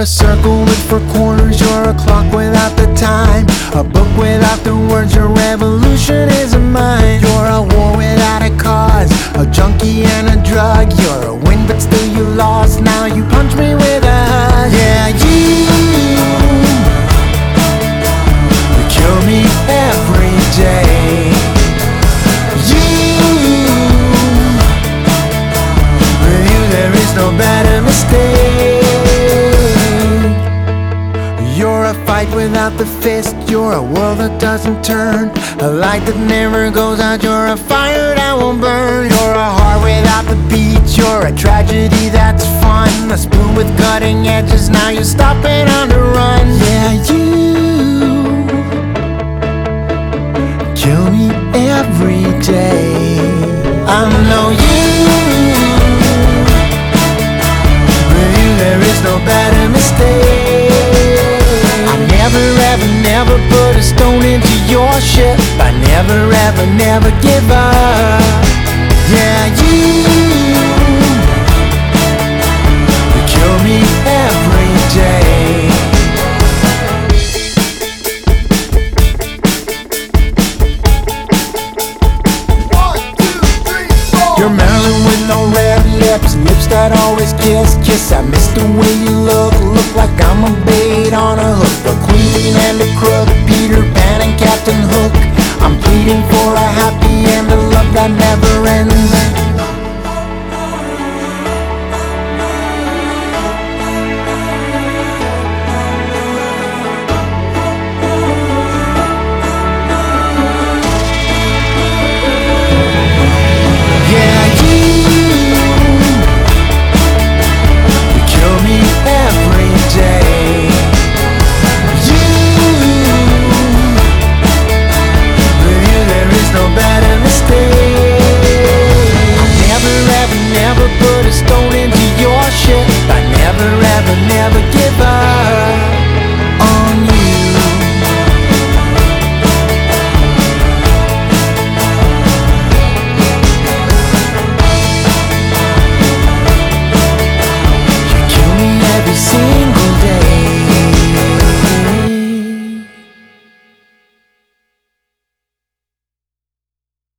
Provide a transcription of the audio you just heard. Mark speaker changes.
Speaker 1: a circle with four corners, you're a clock without the time, a book without the words, your revolution isn't mine. You're a war without a cause, a junkie and a drug. You're a win but still you lost, now you punch me with a hug. Yeah, you kill me every day. With you there is no better mistake. You're a fight without the fist, you're a world that doesn't turn, a light that never goes out, you're a fire that won't burn. You're a heart without the beat, you're a tragedy that's fun, a spoon with cutting edges, now you're stopping on the run. Yeah, you kill me every day. I know you, with you there is no better mistake. I never ever never put a stone into your ship, I never ever never give up. Yeah, you kill me every day. You're Marilyn with no red lips, lips that always kiss, kiss. I miss the way you look like I'm a bait on a hook, a queen and a crook, Peter Pan and Captain Hook. I'm pleading for a happy end, a love that never ends. Put a stone into your ship, I never ever